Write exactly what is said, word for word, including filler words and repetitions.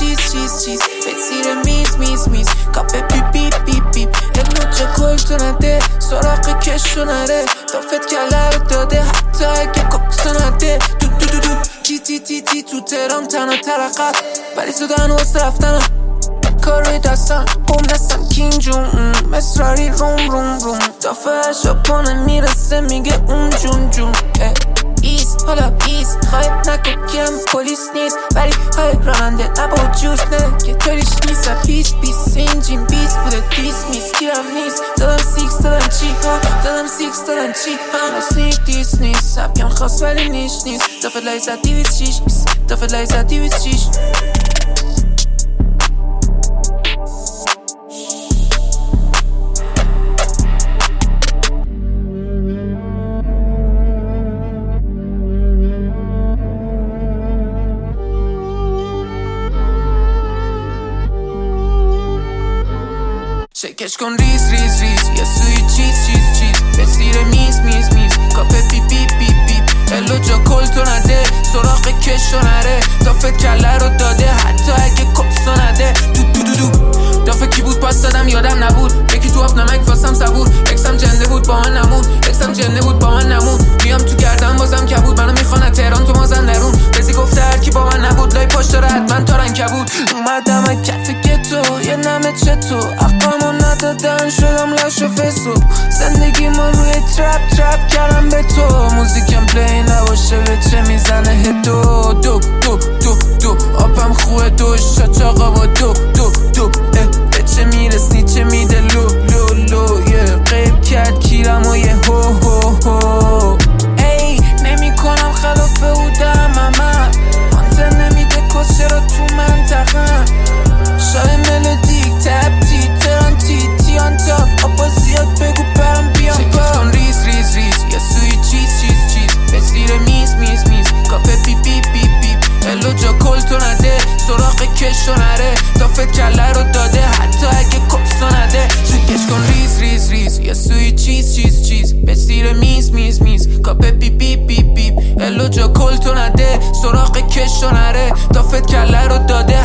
چیز چیز چیز به زیر میز میز میز کافه بی بی بی بی علو جا کلتو نده سراغ کشو نره دافت کله رو داده حتی اگه ککسو نده دو دو دو دو تی تی تی تی تو ترام تنها ترقب ولی زدن واسه رفتنم کار روی دستم بوم دستم کینگ جون مصراری روم روم روم دافه شاپانه میرسه میگه اون جون جون ایس حالا ایس خواهد نکن کیم پولیس نیست ولی های راننده نبا جوز نه که طوریش نیست پیس پیس سینجین بیس بوده دیس میس کیرم نیست دادم سیکس دادم چی ها دادم سیکس دادم چی ها نسنیک دیس نیست سبکم خواست ولی نیش نیست دافه لایزت دیویز شیش دافه لایزت دیویز شیش شکش کن ریز ریز ریز یا سوی چیز چیز چیز به زیر میز میز میز کافه بی بی بی بی الو جا کلتو نده سراغ کشو نره دافت کله رو داده حتی اگه کسو نده دو دو دو دو دافه کی بود پاس دادم یادم نبود یکی تو آب نمک واسم صبور اکسم جنده بود با من نمون اکسم جنده بود با من نمون میام تو گردم بازم کبود منو میخوانه تهران تو مازن درون بزی گفته هر کی با من نبود لای پشت داره حتما تارن کبود اومدم از کف گتو یه نمه چتو اقامو ندادن شدم لاش و فسو زندگی ما روی ترپ ترپ کردم به تو موزیکم پلی نباشه به چه میزنه هدو دو دو دو دو آبم خوه دو شاچاقا با دو دو دو به چه میرسنی چه میده لو لو لو یه قیب کرد کیرم و یه هو هو هو ای نمی کنم خلافه بودم اما مانته نمیده کس چرا تو منطقه شای ملودیک تب تی تران تی تی آن تاپ آبا زیاد بگو برم بیام با شکش کن ریز ریز ریز یا سوی چیز چیز چیز به زیر میز میز میز کافه بی بی بی بی الو جا کلتو نده سراغ کشو نره دافت کله رو داده حتی اگه کسو نده شکش کن ریز ریز ریز یا سوی چیز چیز چیز به زیر میز میز میز کافه بی بی بی بی الو جا کلتو نده سراغ کشو نره دافت کله رو داده